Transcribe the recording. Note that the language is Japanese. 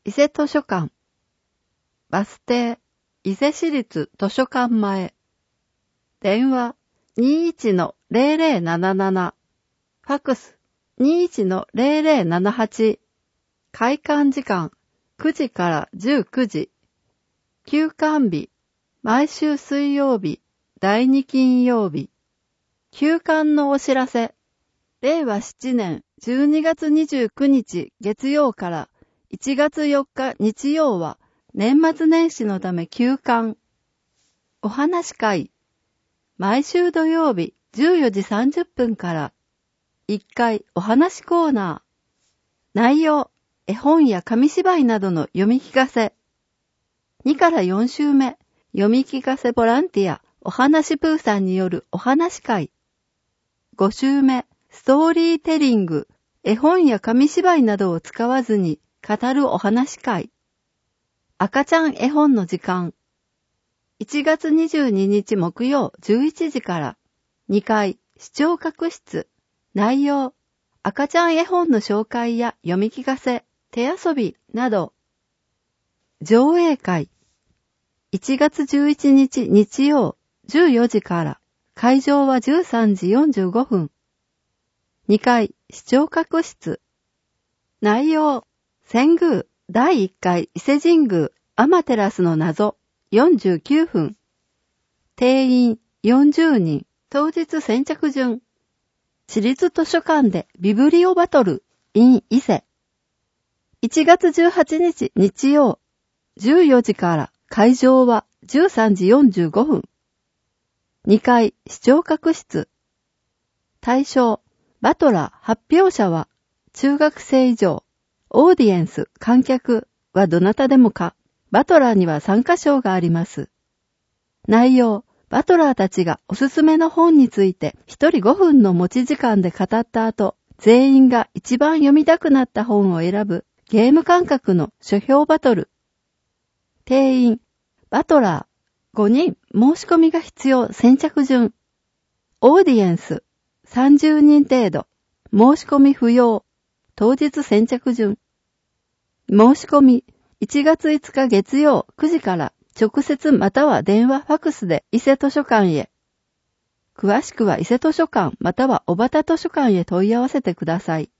伊勢図書館。バス停、伊勢市立図書館前。電話、21-0077。ファックス、21-0078。開館時間、9時から19時。休館日、毎週水曜日、第2金曜日。休館のお知らせ。令和7年12月29日月曜から1月4日日曜は年末年始のため休館。お話会。毎週土曜日14時30分から1回お話コーナー。内容、絵本や紙芝居などの読み聞かせ。2から4週目、読み聞かせボランティア、お話プーさんによるお話会。5週目、ストーリーテリング、絵本や紙芝居などを使わずに語るお話会。赤ちゃん絵本の時間。1月22日木曜11時から2回視聴覚室。内容、赤ちゃん絵本の紹介や読み聞かせ、手遊びなど。上映会。1月11日日曜14時から会場は13時45分。2回視聴覚室。内容、遷宮第1回伊勢神宮天照の謎49分。定員40人。当日先着順。市立図書館でビブリオバトル in 伊勢。1月18日日曜14時から会場は13時45分。2回視聴覚室。対象、バトラー発表者は中学生以上。オーディエンス観客はどなたでもか。バトラーには参加賞があります。内容、バトラーたちがおすすめの本について一人5分の持ち時間で語った後、全員が一番読みたくなった本を選ぶゲーム感覚の書評バトル。定員、バトラー5人申し込みが必要先着順。オーディエンス30人程度。申し込み不要。当日先着順。申し込み1月5日月曜9時から直接または電話ファクスで伊勢図書館へ。詳しくは伊勢図書館または小畑図書館へ問い合わせてください。